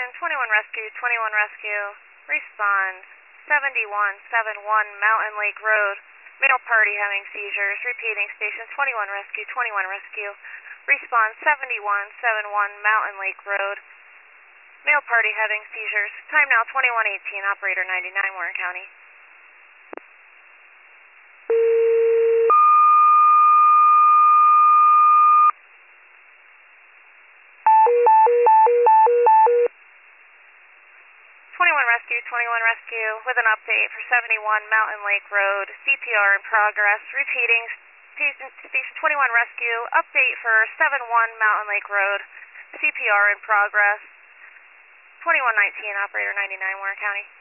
Station 21 Rescue, 21 Rescue. Respond 7171 Mountain Lake Road. Male party having seizures. Repeating Station 21 Rescue, 21 Rescue. Respond 7171 Mountain Lake Road. Male party having seizures. Time now 21:18. Operator 99, Warren County. Rescue 21 Rescue with an update for 71 Mountain Lake Road. CPR in progress. Repeating Station 21 Rescue. Update for 71 Mountain Lake Road. CPR in progress. 2119, Operator 99, Warren County.